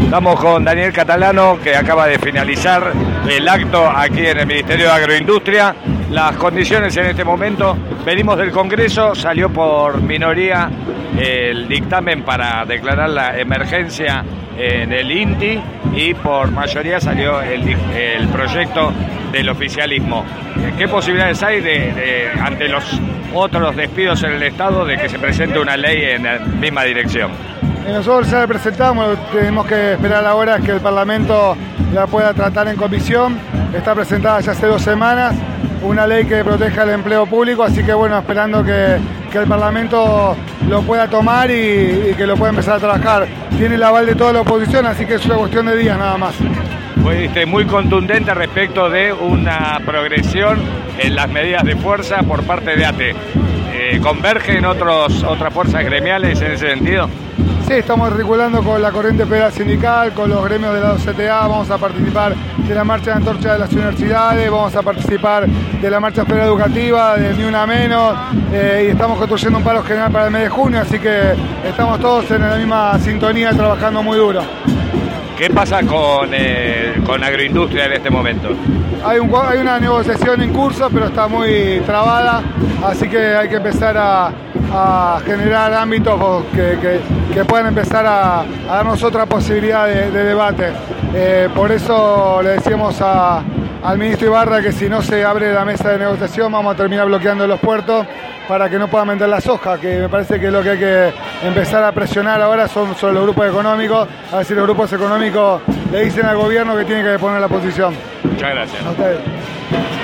Estamos con Daniel Catalano, que acaba de finalizar el acto aquí en el Ministerio de Agroindustria. Las condiciones en este momento, venimos del Congreso, salió por minoría el dictamen para declarar la emergencia en el INTI y por mayoría salió el proyecto del oficialismo. ¿Qué posibilidades hay ante los otros despidos en el Estado de que se presente una ley en la misma dirección? Nosotros ya la presentamos, tenemos que esperar ahora que el Parlamento la pueda tratar en comisión. Está presentada ya hace 2 semanas, una ley que proteja el empleo público, así que bueno, esperando que el Parlamento lo pueda tomar y que lo pueda empezar a trabajar. Tiene el aval de toda la oposición, así que es una cuestión de días nada más. Fuiste muy contundente respecto de una progresión en las medidas de fuerza por parte de ATE. ¿Convergen otras fuerzas gremiales en ese sentido? Sí, estamos articulando con la corriente federal sindical, con los gremios de la CTA, vamos a participar de la marcha de antorcha de las universidades, vamos a participar de la marcha federal educativa, de Ni Una Menos, y estamos construyendo un paro general para el mes de junio, así que estamos todos en la misma sintonía, trabajando muy duro. ¿Qué pasa con agroindustria en este momento? Hay una negociación en curso, pero está muy trabada, así que hay que empezar a generar ámbitos que puedan empezar a darnos otra posibilidad de debate. Por eso le decíamos al ministro Ibarra que si no se abre la mesa de negociación vamos a terminar bloqueando los puertos para que no puedan vender la soja, que me parece que lo que hay que empezar a presionar ahora son los grupos económicos, a ver si los grupos económicos le dicen al gobierno que tiene que poner la posición. Muchas gracias. A ustedes.